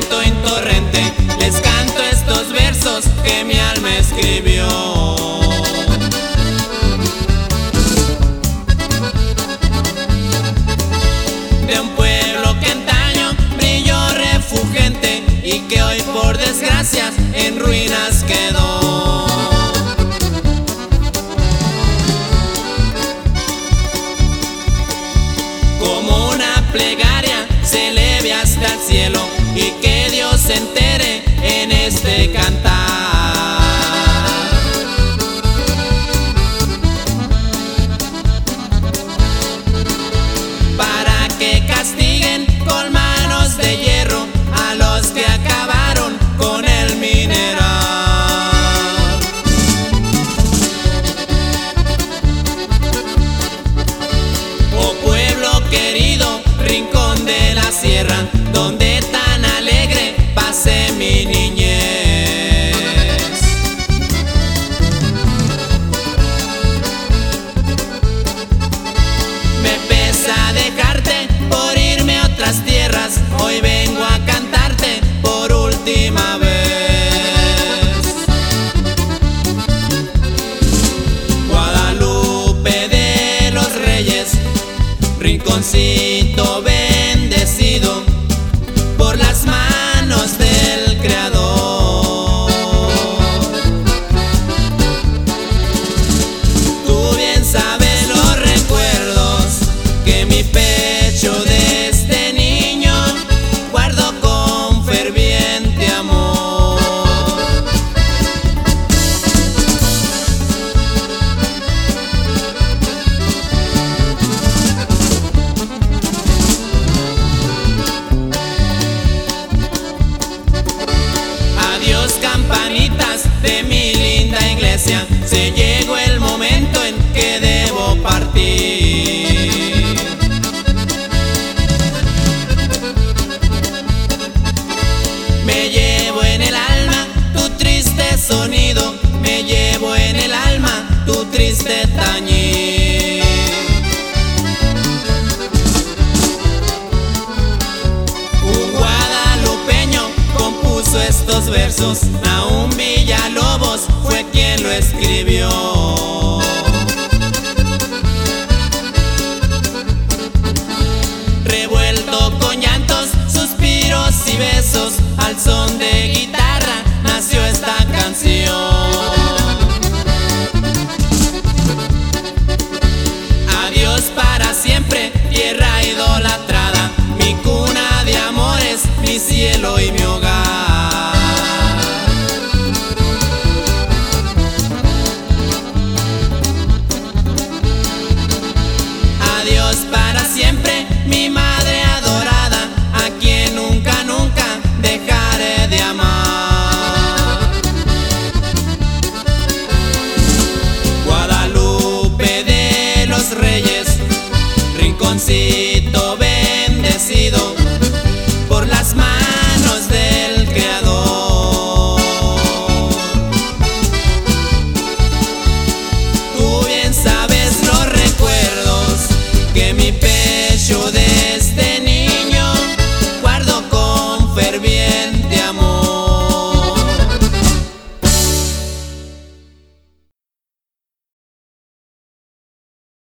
llanto en torrente, les canto estos versos que mi alma escribió. De un pueblo que antaño brilló refulgente y que hoy por desgracia en ruinas quedó. Como una plegaria se eleve hasta el cielo y que Dios se entere en este cantar. Para que castiguen con manos de hierro a los que acabaron con el mineral. Oh pueblo querido, rincón de la sierra, donde tan alegre pasé mi niñez. Me pesa dejarte por irme a otras tierras, hoy vengo a cantarte por última vez. Guadalupe de los Reyes, rinconcito bendecido por las manos del Creador. Tú bien sabes los recuerdos que mi pecho de este niño guardo con ferviente amor. Adiós campanitas de mi linda iglesia, se llegó el momento en que debo partir. Me llevo en el alma tu triste sonido, me llevo en el alma tu triste tañir. Un guadalupeño compuso estos versos, Naúm Villalobos fue quien lo escribió. Revuelto con llantos, suspiros y besos, al son de guitarra nació esta canción. Adiós para siempre, tierra idolatrada, mi cuna de amores, mi cielo y mi hogar.